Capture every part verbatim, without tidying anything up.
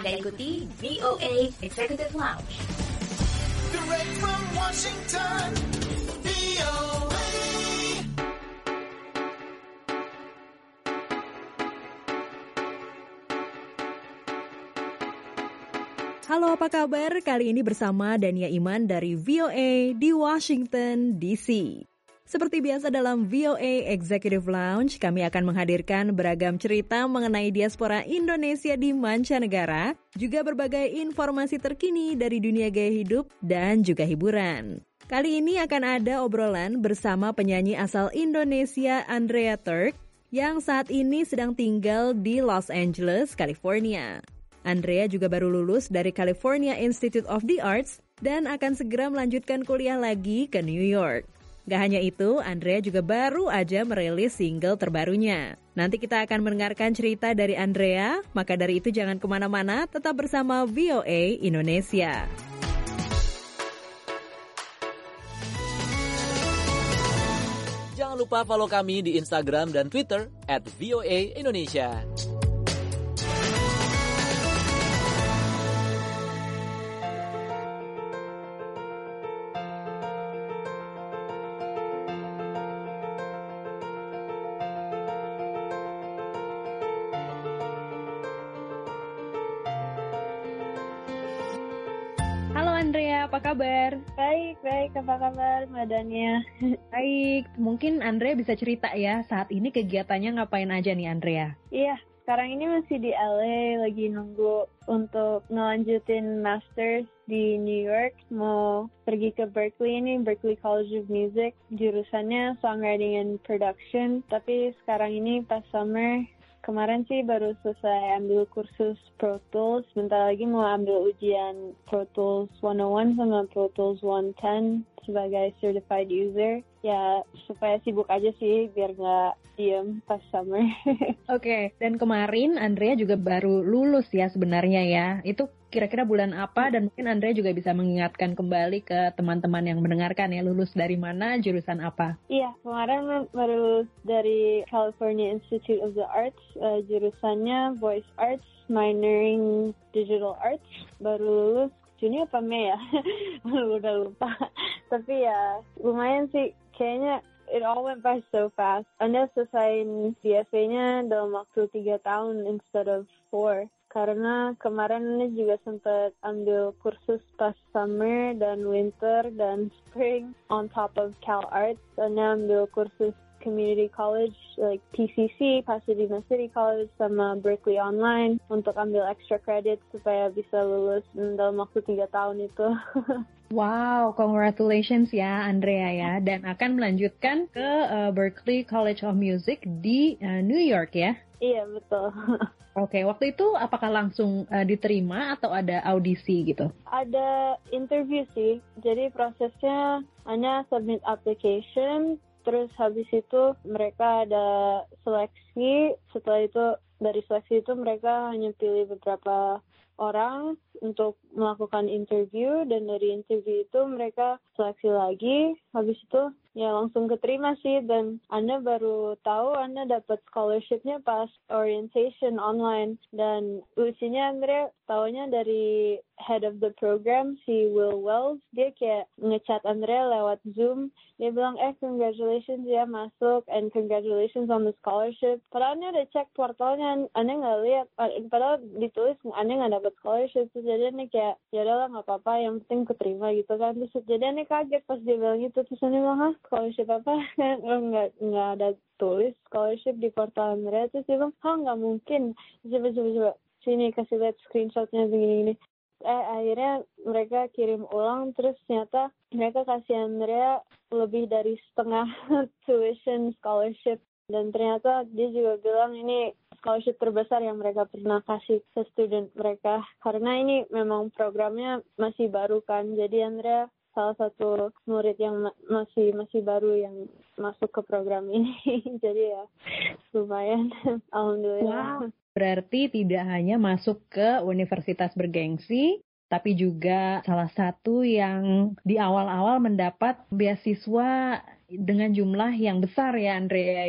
Anda ikuti V O A Executive Lounge. Direct from Washington, V O A. Halo, apa kabar? Kali ini bersama Dania Iman dari V O A di Washington, D C. Seperti biasa dalam V O A Executive Lounge, kami akan menghadirkan beragam cerita mengenai diaspora Indonesia di mancanegara, juga berbagai informasi terkini dari dunia gaya hidup dan juga hiburan. Kali ini akan ada obrolan bersama penyanyi asal Indonesia Andrea Turk yang saat ini sedang tinggal di Los Angeles, California. Andrea juga baru lulus dari California Institute of the Arts dan akan segera melanjutkan kuliah lagi ke New York. Gak hanya itu, Andrea juga baru aja merilis single terbarunya. Nanti kita akan mendengarkan cerita dari Andrea, maka dari itu jangan kemana-mana, tetap bersama V O A Indonesia. Jangan lupa follow kami di Instagram dan Twitter at V O A Indonesia. Andrea, apa kabar? Baik, baik. Apa kabar, Mbak Dania? Baik, mungkin Andrea bisa cerita ya, saat ini kegiatannya ngapain aja nih, Andrea? Iya, sekarang ini masih di L A, lagi nunggu untuk ngelanjutin Masters di New York. Mau pergi ke Berkeley ini, Berkeley College of Music, jurusannya Songwriting and Production. Tapi sekarang ini pas summer, kemarin sih baru selesai ambil kursus Pro Tools, bentar lagi mau ambil ujian Pro Tools seratus sama Pro Tools seratus sebagai certified user. Ya, supaya sibuk aja sih, biar nggak diem pas summer. Oke, okay. Dan kemarin Andrea juga baru lulus ya sebenarnya ya. Itu kira-kira bulan apa, dan mungkin Andrea juga bisa mengingatkan kembali ke teman-teman yang mendengarkan ya, lulus dari mana, jurusan apa? Iya, kemarin baru lulus dari California Institute of the Arts, uh, jurusannya Voice Arts, minoring Digital Arts. Baru lulus Juni apa Mei ya? Udah lupa. Tapi ya lumayan sih, kayaknya it all went by so fast. Anda selesaiin D S A-nya dalam waktu tiga tahun instead of four. Karena kemarin Anda juga sempat ambil kursus pas summer dan winter dan spring on top of Cal Arts. Anda ambil kursus community college like P C C, Pasadena City College, sama Berkeley Online untuk ambil extra credit supaya bisa lulus dalam waktu tiga tahun itu. Wow, congratulations ya Andrea ya, dan akan melanjutkan ke uh, Berkeley College of Music di uh, New York ya? Iya, betul. Oke, okay, waktu itu apakah langsung uh, diterima atau ada audisi gitu? Ada interview sih, jadi prosesnya hanya submit application, terus habis itu mereka ada seleksi. Setelah itu dari seleksi itu mereka hanya pilih beberapa orang untuk melakukan interview, dan dari interview itu mereka seleksi lagi. Habis itu ya langsung keterima sih, dan Anda baru tahu Anda dapat scholarship-nya pas orientation online. Dan lucunya Andrea taunya dari head of the program, si Will Wells. Dia kayak ngechat Andrea lewat Zoom. Dia bilang, eh congratulations ya masuk, and congratulations on the scholarship. Padahal Anda udah cek portalnya, Anda nggak lihat. Padahal ditulis Anda nggak dapat scholarship. Terus jadi Anda kayak, ya udahlah nggak apa-apa, yang penting keterima gitu kan. Terus jadi Anda kaget pas dia bilang gitu. Terus Anda bilang, hah scholarship apa? nggak nggak ada tulis scholarship di portal Andrea. Terus dia bilang, hah nggak mungkin. Coba coba coba sini kasih lihat screenshotnya begini-gini. Eh, akhirnya mereka kirim ulang, terus ternyata mereka kasih Andrea lebih dari setengah tuition scholarship. Dan ternyata dia juga bilang ini scholarship terbesar yang mereka pernah kasih ke student mereka. Karena ini memang programnya masih baru kan, jadi Andrea salah satu murid yang ma- masih masih baru yang masuk ke program ini. Jadi ya lumayan, alhamdulillah. Wow. Berarti tidak hanya masuk ke universitas bergengsi, tapi juga salah satu yang di awal-awal mendapat beasiswa dengan jumlah yang besar ya Andrea ya?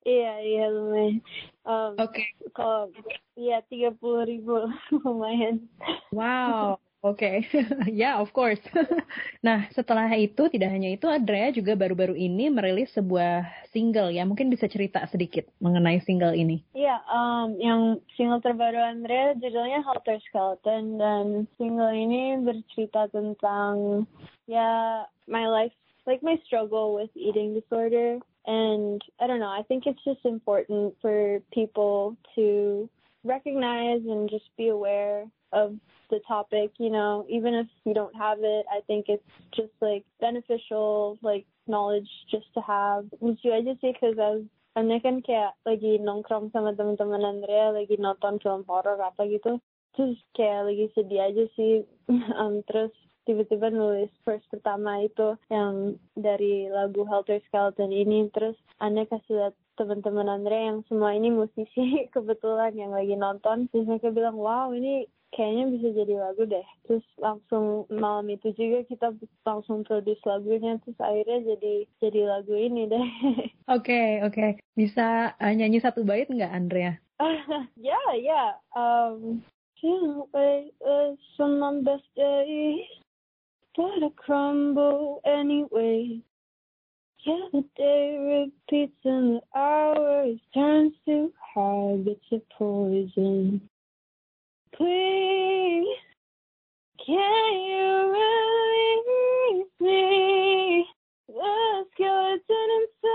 Iya, iya lumayan. Um, Oke. Kalau iya tiga puluh ribu lumayan. Wow. Oke, ya of course. Nah, setelah itu tidak hanya itu, Andrea juga baru-baru ini merilis sebuah single ya. Mungkin bisa cerita sedikit mengenai single ini. Iya, um, yang single terbaru Andrea judulnya Helter Skelter, dan single ini bercerita tentang ya my life, like my struggle with eating disorder. And I don't know, I think it's just important for people to recognize and just be aware of the topic, you know, even if you don't have it, I think it's just like beneficial, like knowledge just to have. Lucu aja sih, because I was, Andrea kan kayak lagi nongkrong sama teman-teman Andrea, lagi nonton film horor apa gitu, terus kayak lagi sedih aja sih, um, terus tiba-tiba nulis verse pertama itu yang dari lagu Helter Skelter ini, terus Andrea kasih lihat teman-teman Andrea yang semua ini musisi kebetulan yang lagi nonton, terus mereka bilang, wow ini kayaknya bisa jadi lagu deh. Terus langsung malam itu juga kita langsung produce lagunya, terus akhirnya jadi jadi lagu ini deh. Oke, okay, oke. Okay. Bisa uh, nyanyi satu bait nggak, Andrea? Ya, ya. Um, can't wait uh, some my best days, but I crumble anyway. Yeah, the day repeats and the hours turns to habits of poison. Please, can you release me? The skeleton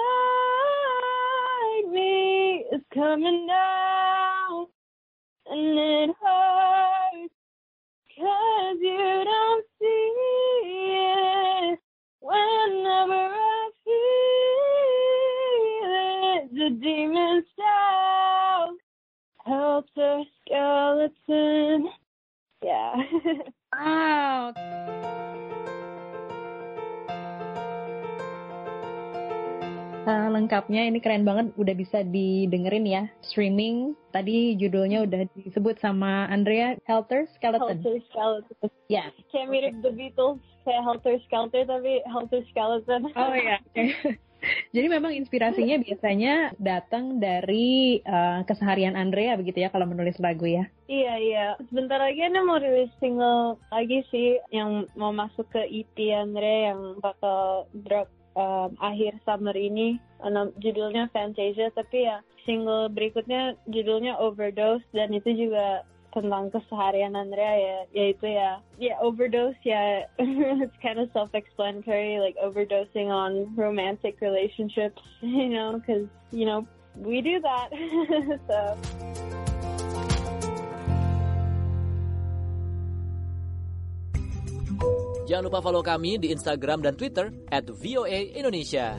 inside me is coming down, and it hurts, 'cause you don't see it. Whenever I feel it, the demons shout, Helter Skeleton. Yeah. Wow. Uh, lengkapnya ini keren banget, udah bisa didengerin ya, streaming. Tadi judulnya udah disebut sama Andrea, Helter Skeleton. Helter Skeleton. Ya. Yeah. Kayak mirip The Beatles, kayak Helter Skelter tapi Helter Skeleton. Oh ya. Yeah. Jadi memang inspirasinya biasanya datang dari uh, keseharian Andrea begitu ya kalau menulis lagu ya? Iya, iya. Sebentar lagi Anda mau rilis single lagi sih yang mau masuk ke E P Andrea yang bakal drop um, akhir summer ini. Um, judulnya Fantasia, tapi ya single berikutnya judulnya Overdose, dan itu juga tentang keseharian Andrea ya, yaitu ya, ya overdose ya, it's kind of self-explanatory, like overdosing on romantic relationships, you know, because, you know, we do that, so. Jangan lupa follow kami di Instagram dan Twitter at V O A Indonesia.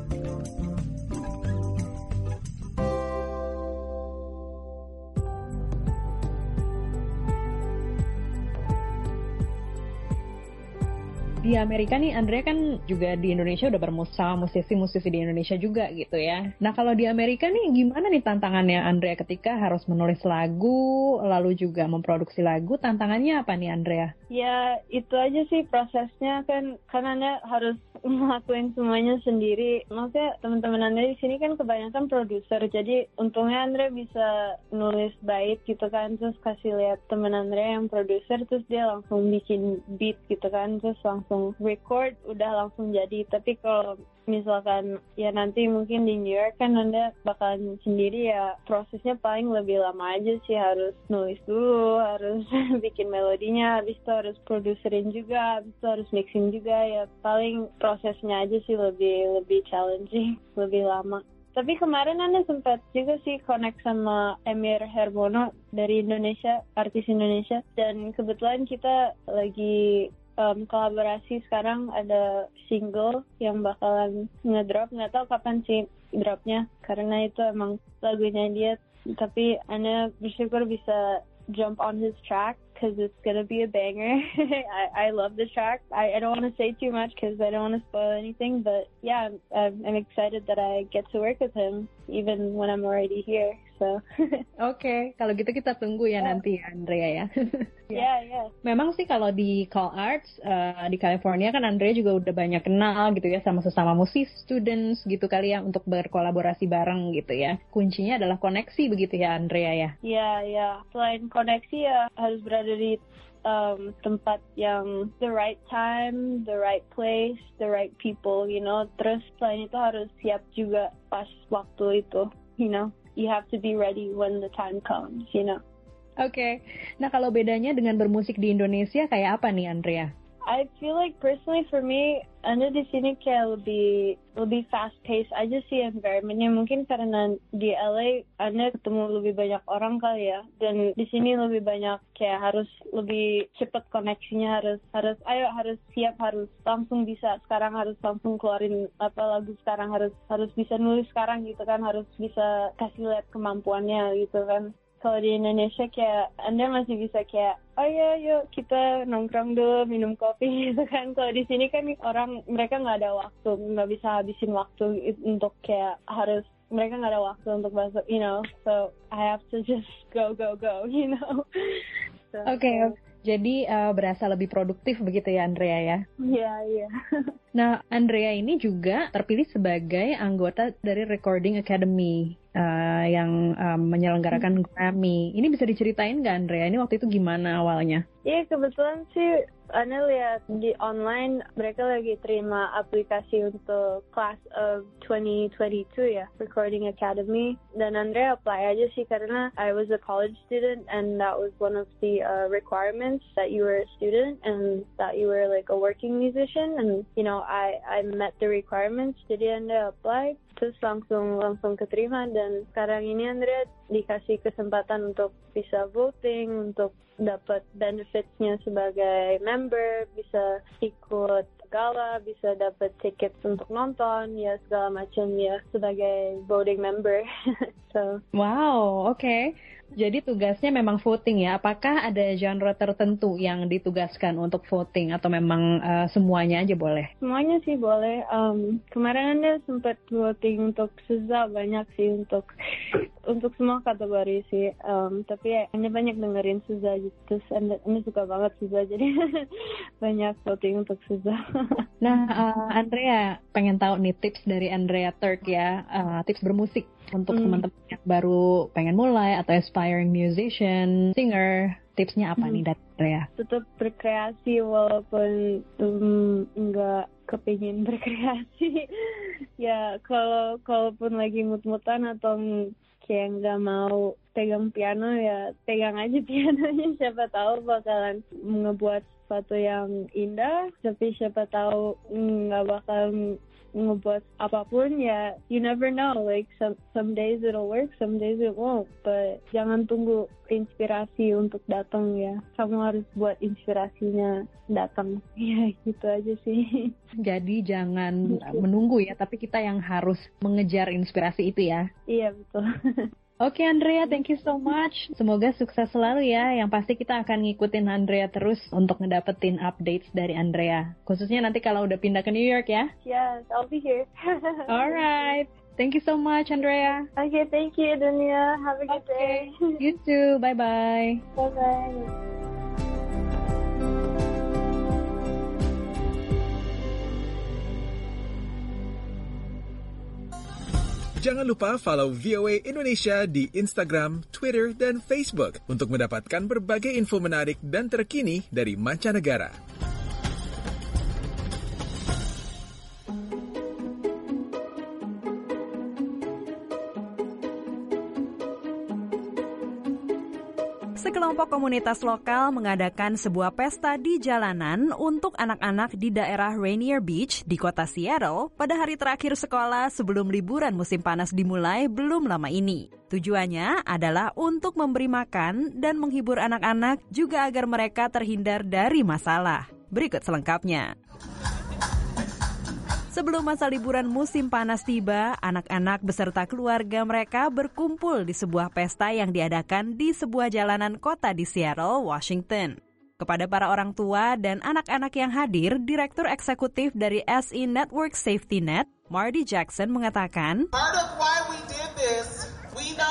Di Amerika nih, Andrea kan juga di Indonesia udah bermusik sama musisi-musisi di Indonesia juga gitu ya. Nah kalau di Amerika nih gimana nih tantangannya Andrea ketika harus menulis lagu, lalu juga memproduksi lagu, tantangannya apa nih Andrea? Ya itu aja sih prosesnya kan, karena Anda harus ngelakuin semuanya sendiri. Maksudnya teman-teman Andrea di sini kan kebanyakan produser, jadi untungnya Andrea bisa nulis bait gitu kan, terus kasih lihat teman Andrea yang produser, terus dia langsung bikin beat gitu kan, terus langsung record, udah langsung jadi. Tapi kalau misalkan ya nanti mungkin di New York kan Anda bakalan sendiri, ya prosesnya paling lebih lama aja sih, harus nulis dulu, harus bikin melodinya, habis itu harus produserin juga, habis itu harus mixing juga, ya paling prosesnya aja sih lebih lebih challenging, lebih lama. Tapi kemarin Anda sempat juga sih connect sama Emir Hermono dari Indonesia, artis Indonesia, dan kebetulan kita lagi Um, kolaborasi sekarang, ada single yang bakalan ngedrop, nggak tahu kapan sih dropnya karena itu emang lagunya dia, tapi Ana bersyukur bisa jump on his track because it's gonna be a banger. I, I love the track. I, I don't want to say too much because I don't want to spoil anything, but yeah, I'm, I'm excited that I get to work with him even when I'm already here. So So, Oke, kalau gitu kita tunggu ya nanti ya, Andrea ya. yeah, yeah. Memang sih kalau di Call Arts uh, di California kan Andrea juga udah banyak kenal gitu ya sama sesama musisi, students gitu kali ya untuk berkolaborasi bareng gitu ya. Kuncinya adalah koneksi begitu ya, Andrea ya. Iya, yeah, iya. Yeah. Selain koneksi ya harus berada di um, tempat yang the right time, the right place, the right people, you know. Terus selain itu harus siap juga pas waktu itu, you know. You have to be ready when the time comes, you know. Oke, okay. Nah kalau bedanya dengan bermusik di Indonesia kayak apa nih, Andrea? I feel like personally for me, Anda di sini kayak lebih lebih fast paced aja sih environmentnya. Mungkin karena di L A Anda ketemu lebih banyak orang kali ya, dan di sini lebih banyak kayak harus lebih cepat koneksinya, harus harus ayo harus siap, harus langsung bisa sekarang, harus langsung keluarin apa lagu sekarang, harus harus bisa nulis sekarang gitu kan, harus bisa kasih lihat kemampuannya gitu kan. Kalau di Indonesia kayak Anda masih bisa kayak, oh ya yuk kita nongkrong dulu minum kopi gitu kan. Kalau di sini kan orang mereka nggak ada waktu, nggak bisa habisin waktu untuk kayak harus, mereka nggak ada waktu untuk bahasa, you know. So I have to just go go go, you know. So, Oke, okay. Jadi uh, berasa lebih produktif begitu ya, Andrea ya? Iya, yeah, iya. Yeah. Nah, Andrea ini juga terpilih sebagai anggota dari Recording Academy uh, yang um, menyelenggarakan Grammy. Ini bisa diceritain nggak, Andrea? Ini waktu itu gimana awalnya? Iya, yeah, kebetulan sih Ana lihat di online mereka lagi terima aplikasi untuk class of twenty twenty-two ya, Recording Academy. Dan Andrea apply aja sih karena I was a college student and that was one of the uh, requirements, that you were a student and that you were like a working musician, and you know I I met the requirements. Jadi Andrea apply, terus langsung langsung keterima, dan sekarang ini Andrea dikasih kesempatan untuk bisa voting, untuk dapat benefits-nya sebagai member, bisa ikut gala, bisa dapat tiket untuk nonton, ya segala macam ya sebagai voting member. So. Wow, oke. Okay. Jadi tugasnya memang voting ya. Apakah ada genre tertentu yang ditugaskan untuk voting atau memang uh, semuanya aja boleh? Semuanya sih boleh. Um, kemarin Anda sempat voting untuk S Z A banyak sih, untuk untuk semua kategori sih. Um, tapi ya, Anda banyak dengerin S Z A gitu. Terus Anda, Anda suka banget S Z A, jadi banyak voting untuk S Z A. Nah, uh, Andrea pengen tahu nih tips dari Andrea Turk ya, uh, tips bermusik untuk hmm. teman-teman yang baru pengen mulai atau aspiring musician, singer. Tipsnya apa hmm. nih dari Andrea? Tetap berkreasi walaupun um, nggak kepingin berkreasi. Ya kalau kalaupun lagi mut-mutan atau kayak nggak mau pegang piano, ya pegang aja pianonya. Siapa tahu bakalan ngebuat sesuatu yang indah, tapi siapa tahu nggak bakal ngebuat apapun. Ya you never know, like some some days it'll work, some days it won't, but jangan tunggu inspirasi untuk datang ya, kamu harus buat inspirasinya datang. Ya gitu aja sih. Jadi jangan menunggu ya, tapi kita yang harus mengejar inspirasi itu ya. Iya betul. Oke, Andrea, thank you so much. Semoga sukses selalu ya. Yang pasti kita akan ngikutin Andrea terus untuk ngedapetin updates dari Andrea. Khususnya nanti kalau udah pindah ke New York ya. Yes, I'll be here. Alright. Thank you so much, Andrea. Okay, thank you, Dunia. Have a good okay. day. You too. Bye-bye. Bye-bye. Jangan lupa follow V O A Indonesia di Instagram, Twitter, dan Facebook untuk mendapatkan berbagai info menarik dan terkini dari mancanegara. Sekelompok komunitas lokal mengadakan sebuah pesta di jalanan untuk anak-anak di daerah Rainier Beach di kota Seattle pada hari terakhir sekolah sebelum liburan musim panas dimulai belum lama ini. Tujuannya adalah untuk memberi makan dan menghibur anak-anak juga agar mereka terhindar dari masalah. Berikut selengkapnya. Sebelum masa liburan musim panas tiba, anak-anak beserta keluarga mereka berkumpul di sebuah pesta yang diadakan di sebuah jalanan kota di Seattle, Washington. Kepada para orang tua dan anak-anak yang hadir, Direktur Eksekutif dari S E Network Safety Net, Marty Jackson mengatakan, Part of why we did this, we know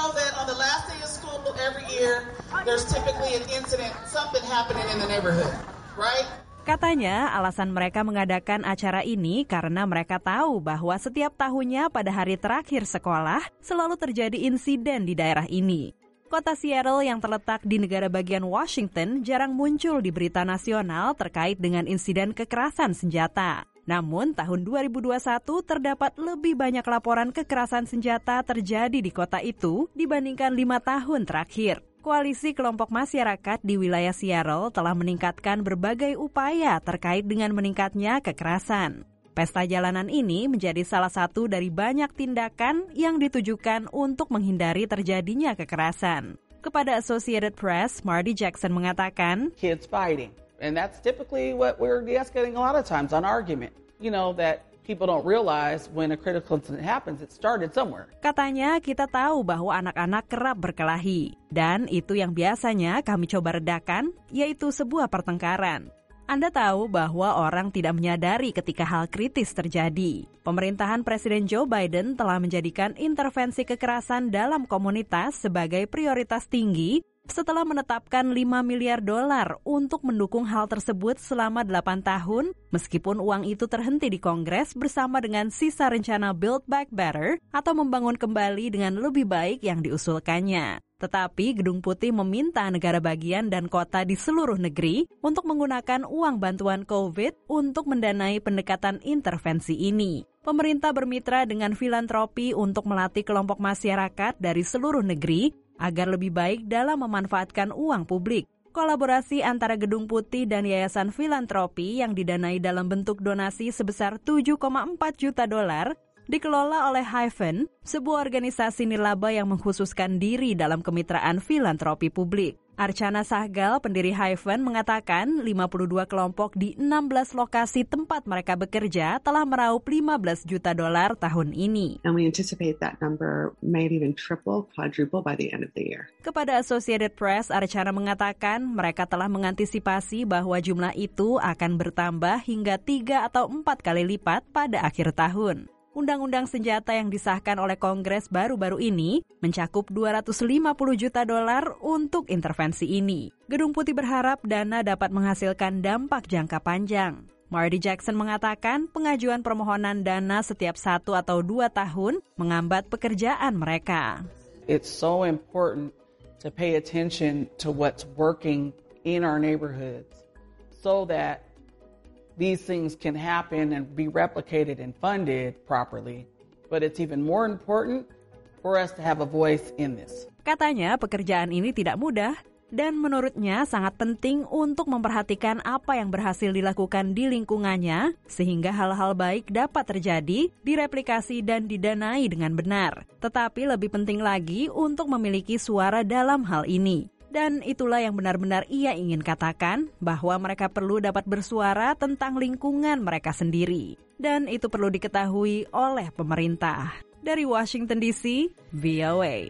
know that on the last day of school every year, there's typically an incident, something happening in the neighborhood, right? Katanya alasan mereka mengadakan acara ini karena mereka tahu bahwa setiap tahunnya pada hari terakhir sekolah selalu terjadi insiden di daerah ini. Kota Seattle yang terletak di negara bagian Washington jarang muncul di berita nasional terkait dengan insiden kekerasan senjata. Namun tahun dua ribu dua puluh satu terdapat lebih banyak laporan kekerasan senjata terjadi di kota itu dibandingkan lima tahun terakhir. Koalisi kelompok masyarakat di wilayah Seattle telah meningkatkan berbagai upaya terkait dengan meningkatnya kekerasan. Pesta jalanan ini menjadi salah satu dari banyak tindakan yang ditujukan untuk menghindari terjadinya kekerasan. Kepada Associated Press, Marty Jackson mengatakan, kids fighting. And that's typically what we're de-escalating a lot of times on argument. You know, that people don't realize when a critical incident happens, it started somewhere. Katanya kita tahu bahwa anak-anak kerap berkelahi. Dan itu yang biasanya kami coba redakan, yaitu sebuah pertengkaran. Anda tahu bahwa orang tidak menyadari ketika hal kritis terjadi. Pemerintahan Presiden Joe Biden telah menjadikan intervensi kekerasan dalam komunitas sebagai prioritas tinggi setelah menetapkan lima miliar dolar untuk mendukung hal tersebut selama delapan tahun, meskipun uang itu terhenti di Kongres bersama dengan sisa rencana Build Back Better atau membangun kembali dengan lebih baik yang diusulkannya. Tetapi Gedung Putih meminta negara bagian dan kota di seluruh negeri untuk menggunakan uang bantuan COVID untuk mendanai pendekatan intervensi ini. Pemerintah bermitra dengan filantropi untuk melatih kelompok masyarakat dari seluruh negeri agar lebih baik dalam memanfaatkan uang publik. Kolaborasi antara Gedung Putih dan Yayasan Filantropi yang didanai dalam bentuk donasi sebesar tujuh koma empat juta dolar dikelola oleh Hyphen, sebuah organisasi nirlaba yang mengkhususkan diri dalam kemitraan filantropi publik. Archana Sahgal, pendiri Hyphen, mengatakan lima puluh dua kelompok di enam belas lokasi tempat mereka bekerja telah meraup lima belas juta dolar tahun ini. And we anticipate that number may even triple, quadruple by the end of the year. Kepada Associated Press, Archana mengatakan mereka telah mengantisipasi bahwa jumlah itu akan bertambah hingga tiga atau empat kali lipat pada akhir tahun. Undang-undang senjata yang disahkan oleh Kongres baru-baru ini mencakup dua ratus lima puluh juta dolar untuk intervensi ini. Gedung Putih berharap dana dapat menghasilkan dampak jangka panjang. Marty Jackson mengatakan pengajuan permohonan dana setiap satu atau dua tahun menghambat pekerjaan mereka. It's so important to pay attention to what's working in our neighborhoods so that these things can happen and be replicated and funded properly, but it's even more important for us to have a voice in this. Katanya pekerjaan ini tidak mudah dan menurutnya sangat penting untuk memperhatikan apa yang berhasil dilakukan di lingkungannya sehingga hal-hal baik dapat terjadi, direplikasi dan didanai dengan benar. Tetapi lebih penting lagi untuk memiliki suara dalam hal ini. Dan itulah yang benar-benar ia ingin katakan, bahwa mereka perlu dapat bersuara tentang lingkungan mereka sendiri. Dan itu perlu diketahui oleh pemerintah. Dari Washington D C, V O A.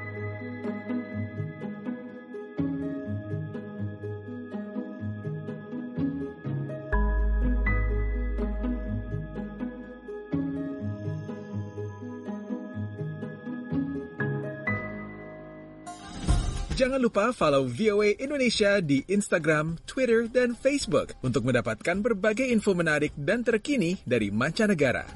Jangan lupa follow V O A Indonesia di Instagram, Twitter, dan Facebook untuk mendapatkan berbagai info menarik dan terkini dari mancanegara.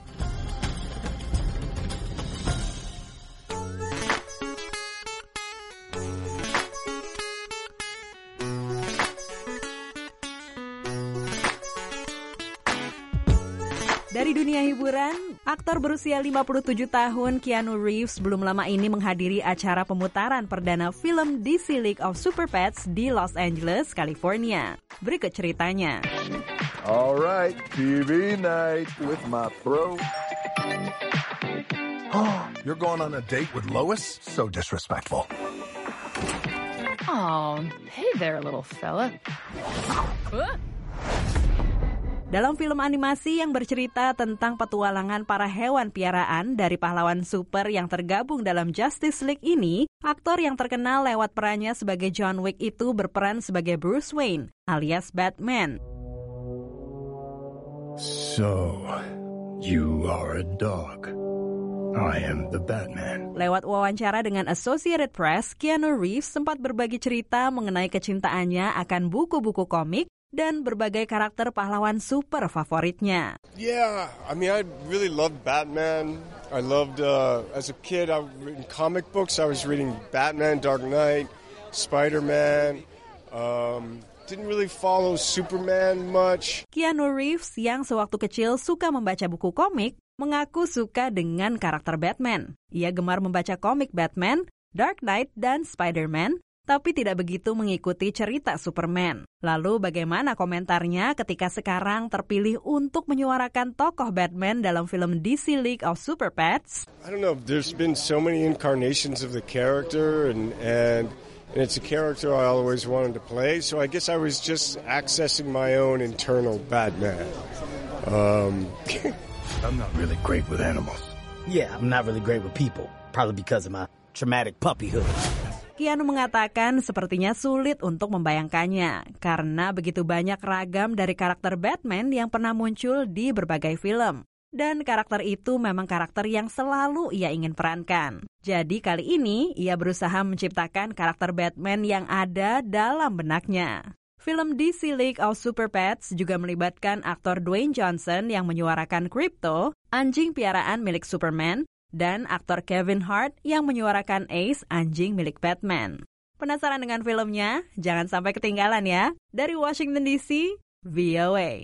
Dari dunia hiburan, aktor berusia lima puluh tujuh tahun Keanu Reeves belum lama ini menghadiri acara pemutaran perdana film D C League of Super Pets di Los Angeles, California. Berikut ceritanya. All right, T V night with my bro. You're going on a date with Lois? So disrespectful. Oh, hey there, little fella. Huh? Dalam film animasi yang bercerita tentang petualangan para hewan piaraan dari pahlawan super yang tergabung dalam Justice League ini, aktor yang terkenal lewat perannya sebagai John Wick itu berperan sebagai Bruce Wayne, alias Batman. So, you are a dog. I am the Batman. Lewat wawancara dengan Associated Press, Keanu Reeves sempat berbagi cerita mengenai kecintaannya akan buku-buku komik dan berbagai karakter pahlawan super favoritnya. Yeah, I mean, I really loved Batman. I loved, uh, as a kid, I in comic books, I was reading Batman, Dark Knight, Spider-Man. Um, didn't really follow Superman much. Keanu Reeves yang sewaktu kecil suka membaca buku komik, mengaku suka dengan karakter Batman. Ia gemar membaca komik Batman, Dark Knight, dan Spider-Man, tapi tidak begitu mengikuti cerita Superman. Lalu bagaimana komentarnya ketika sekarang terpilih untuk menyuarakan tokoh Batman dalam film D C League of Super Pets? I don't know, there's been so many incarnations of the character and and and it's a character I always wanted to play, so I guess I was just accessing my own internal Batman. Um, I'm not really great with animals. Yeah, I'm not really great with people, probably because of my traumatic puppyhood. Keanu mengatakan sepertinya sulit untuk membayangkannya karena begitu banyak ragam dari karakter Batman yang pernah muncul di berbagai film. Dan karakter itu memang karakter yang selalu ia ingin perankan. Jadi kali ini ia berusaha menciptakan karakter Batman yang ada dalam benaknya. Film D C League of Super Pets juga melibatkan aktor Dwayne Johnson yang menyuarakan Krypto, anjing piaraan milik Superman, dan aktor Kevin Hart yang menyuarakan Ace, anjing milik Batman. Penasaran dengan filmnya? Jangan sampai ketinggalan ya. Dari Washington D C, V O A.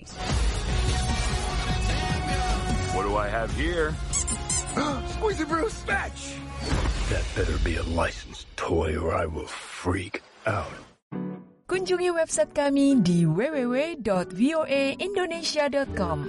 What do I have here? Squeezy Bruce, fetch! That better be a licensed toy or I will freak out. Kunjungi website kami di w w w dot v o a indonesia dot com.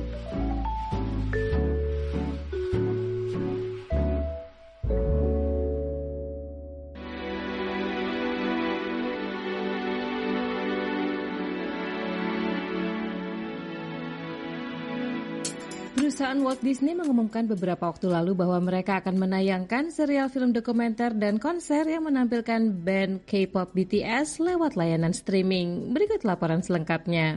Perusahaan Walt Disney mengumumkan beberapa waktu lalu bahwa mereka akan menayangkan serial film dokumenter dan konser yang menampilkan band K-pop B T S lewat layanan streaming. Berikut laporan selengkapnya.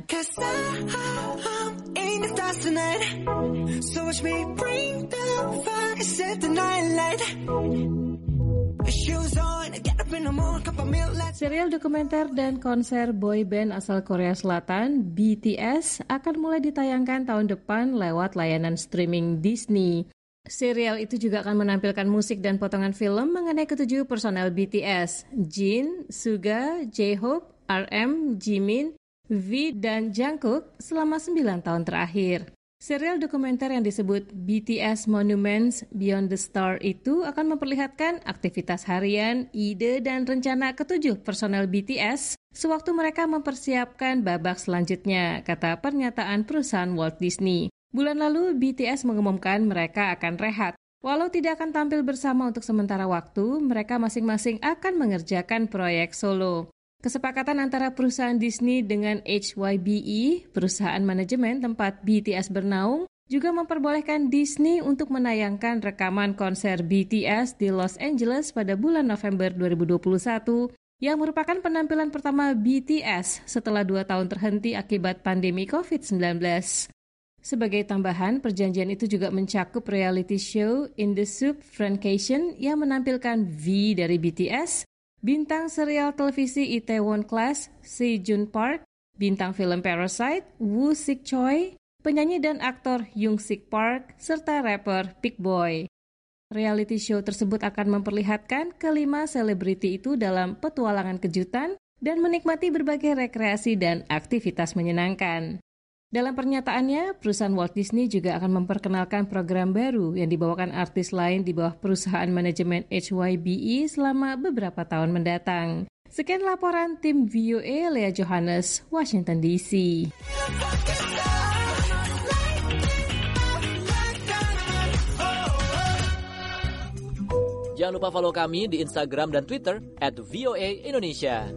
Serial dokumenter dan konser boy band asal Korea Selatan, B T S, akan mulai ditayangkan tahun depan lewat layanan streaming Disney. Serial itu juga akan menampilkan musik dan potongan film mengenai ketujuh personel B T S, Jin, Suga, J-Hope, R M, Jimin, V, dan Jungkook selama sembilan tahun terakhir. Serial dokumenter yang disebut B T S Monuments Beyond the Star itu akan memperlihatkan aktivitas harian, ide, dan rencana ketujuh personel B T S sewaktu mereka mempersiapkan babak selanjutnya, kata pernyataan perusahaan Walt Disney. Bulan lalu, B T S mengumumkan mereka akan rehat. Walau tidak akan tampil bersama untuk sementara waktu, mereka masing-masing akan mengerjakan proyek solo. Kesepakatan antara perusahaan Disney dengan H Y B E, perusahaan manajemen tempat B T S bernaung, juga memperbolehkan Disney untuk menayangkan rekaman konser B T S di Los Angeles pada bulan November dua ribu dua puluh satu, yang merupakan penampilan pertama B T S setelah dua tahun terhenti akibat pandemi covid sembilan belas. Sebagai tambahan, perjanjian itu juga mencakup reality show In the Soup Francation yang menampilkan V dari B T S, bintang serial televisi Itaewon Class, Si Jun Park, bintang film Parasite, Woo Sik Choi, penyanyi dan aktor Young Sik Park, serta rapper Big Boy. Reality show tersebut akan memperlihatkan kelima selebriti itu dalam petualangan kejutan dan menikmati berbagai rekreasi dan aktivitas menyenangkan. Dalam pernyataannya, perusahaan Walt Disney juga akan memperkenalkan program baru yang dibawakan artis lain di bawah perusahaan manajemen H Y B E selama beberapa tahun mendatang. Sekian laporan tim V O A, Lea Johannes, Washington D C. Jangan lupa follow kami di Instagram dan Twitter at V O A Indonesia.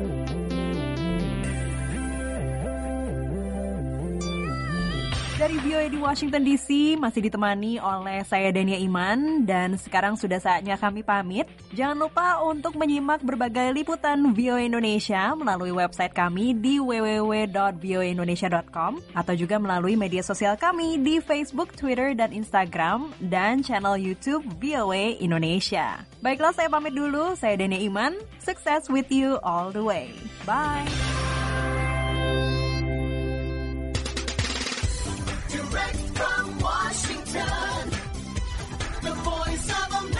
Dari V O V O A di Washington D C masih ditemani oleh saya Dania Iman dan sekarang sudah saatnya kami pamit. Jangan lupa untuk menyimak berbagai liputan V O A Indonesia melalui website kami di w w w dot v o a indonesia dot com atau juga melalui media sosial kami di Facebook, Twitter, dan Instagram dan channel YouTube V O A Indonesia. Baiklah, saya pamit dulu. Saya Dania Iman. Success with you all the way. Bye. Direct from Washington, the voice of America.